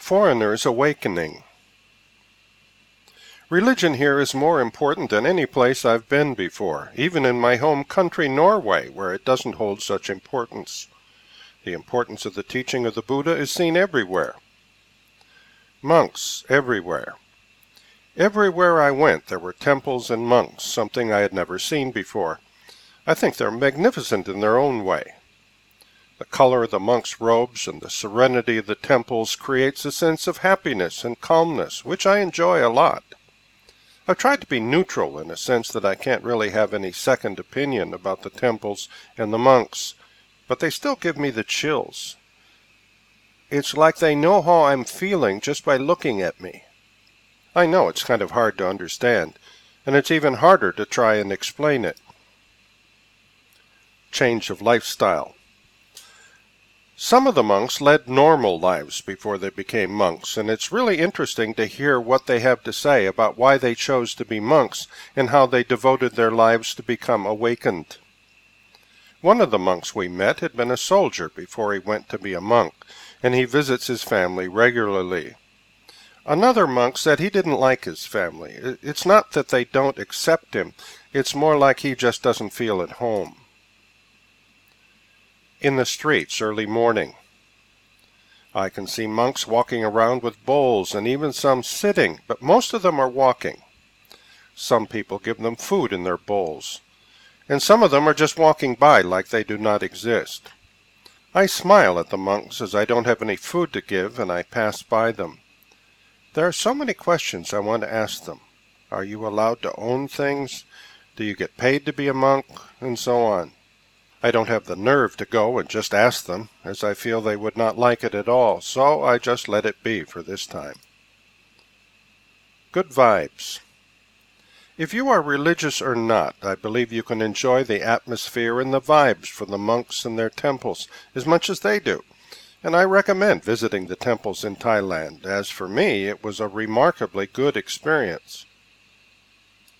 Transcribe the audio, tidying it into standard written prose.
Foreigners awakening. Religion here is more important than any place I've been before, even in my home country Norway, where it doesn't hold such importance. The importance of the teaching of the Buddha is seen everywhere. Monks everywhere. Everywhere I went there were temples and monks, something I had never seen before. I think they're magnificent in their own way. The color of the monks' robes and the serenity of the temples creates a sense of happiness and calmness, which I enjoy a lot. I've tried to be neutral in a sense that I can't really have any second opinion about the temples and the monks, but they still give me the chills. It's like they know how I'm feeling just by looking at me. I know it's kind of hard to understand, and it's even harder to try and explain it. Change of lifestyle. Some of the monks led normal lives before they became monks, and it's really interesting to hear what they have to say about why they chose to be monks and how they devoted their lives to become awakened. One of the monks we met had been a soldier before he went to be a monk, and he visits his family regularly. Another monk said he didn't like his family. It's not that they don't accept him, it's more like he just doesn't feel at home. In the streets early morning. I can see monks walking around with bowls and even some sitting, but most of them are walking. Some people give them food in their bowls, and some of them are just walking by like they do not exist. I smile at the monks as I don't have any food to give, and I pass by them. There are so many questions I want to ask them. Are you allowed to own things? Do you get paid to be a monk? And so on. I don't have the nerve to go and just ask them, as I feel they would not like it at all, so I just let it be for this time. Good vibes. If you are religious or not, I believe you can enjoy the atmosphere and the vibes from the monks and their temples as much as they do, and I recommend visiting the temples in Thailand. As for me, it was a remarkably good experience.